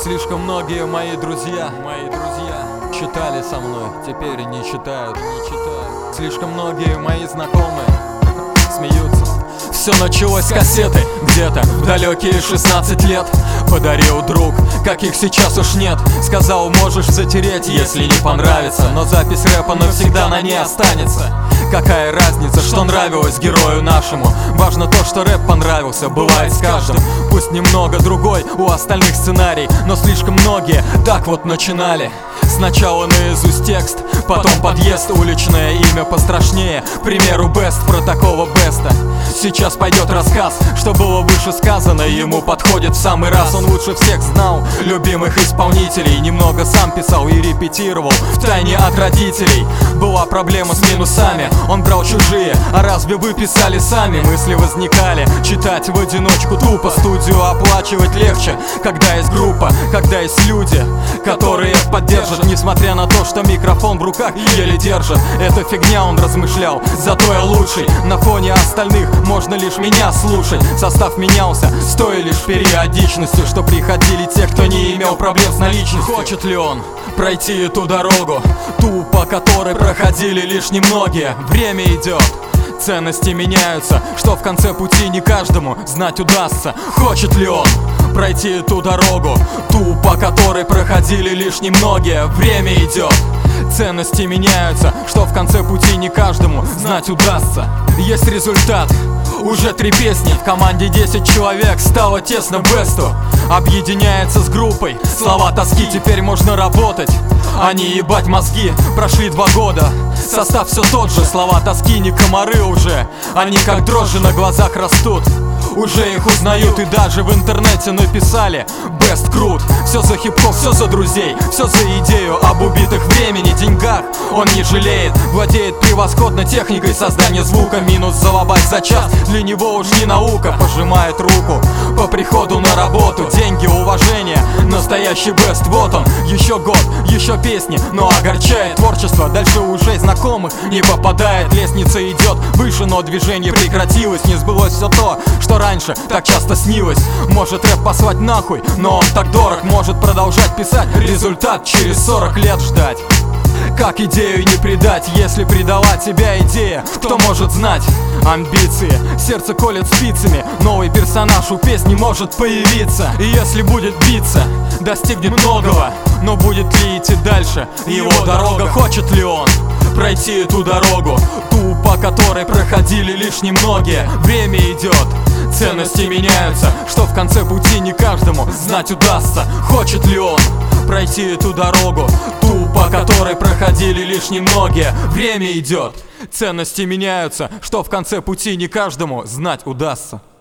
Слишком многие мои друзья читали со мной, теперь не читают. Слишком многие мои знакомые смеются. Все началось с кассеты, где-то в далекие 16 лет. Подарил друг, каких сейчас уж нет. Сказал, можешь затереть, если не понравится, но запись рэпа навсегда на ней останется. Какая разница, что нравилось герою нашему? Важно то, что рэп понравился, бывает с каждым. Пусть немного другой у остальных сценарий, но слишком многие так вот начинали. Сначала наизусть текст, потом подъезд, уличное имя пострашнее. К примеру, Бест про такого Беста. Сейчас пойдет рассказ, что было выше сказано. Ему подходит в самый раз, он лучше всех знал любимых исполнителей. Немного сам писал и репетировал втайне от родителей. Была проблема с минусами, он брал чужие, а разве вы писали сами? Мысли возникали, читать в одиночку тупо. Студию оплачивать легче, когда есть группа, когда есть люди, которые поддержат. Несмотря на то, что микрофон в руках еле держит. Это фигня, он размышлял, зато я лучший. На фоне остальных можно лишь меня слушать. Состав менялся с той лишь периодичностью, что приходили те, кто не имел проблем с наличностью. Хочет ли он пройти эту дорогу, ту, по которой проходили лишь немногие? Время идет, ценности меняются, что в конце пути не каждому знать удастся. Хочет ли он пройти эту дорогу, ту, по которой проходили лишь немногие? Время идет, ценности меняются, что в конце пути не каждому знать удастся. Есть результат, уже 3 песни, в команде 10 человек, стало тесно Бесту. Объединяется с группой, слова тоски, теперь можно работать, а не ебать мозги. Прошли 2 года, состав все тот же, слова тоски не комары уже, они как дрожжи на глазах растут. Уже их узнают и даже в интернете написали: Бест крут. Все за хип-хоп, все за друзей, все за идею. Об убитых времени, деньгах он не жалеет. Владеет превосходно техникой создания звука. Минус залобать за час, для него уж не наука. Пожимает руку по приходу на работу. Деньги, уважение, настоящий Бест. Вот он, еще год, еще песни, но огорчает творчество. Дальше уже знакомых не попадает. Лестница идет выше, но движение прекратилось. Не сбылось все то, что раньше так часто снилось. Может рэп послать нахуй, но он так дорог. Может продолжать писать, результат через 40 лет ждать. Как идею не предать, если предала тебя идея? Кто может знать? Амбиции, сердце колет спицами. Новый персонаж у песни может появиться. И если будет биться, достигнет многого. Но будет ли идти дальше его дорога? Хочет ли он пройти эту дорогу, ту, по которой проходили лишь немногие? Время идет, ценности меняются, что в конце пути не каждому знать удастся. Хочет ли он пройти эту дорогу, ту, по которой проходили лишь немногие? Время идет, ценности меняются, что в конце пути не каждому знать удастся.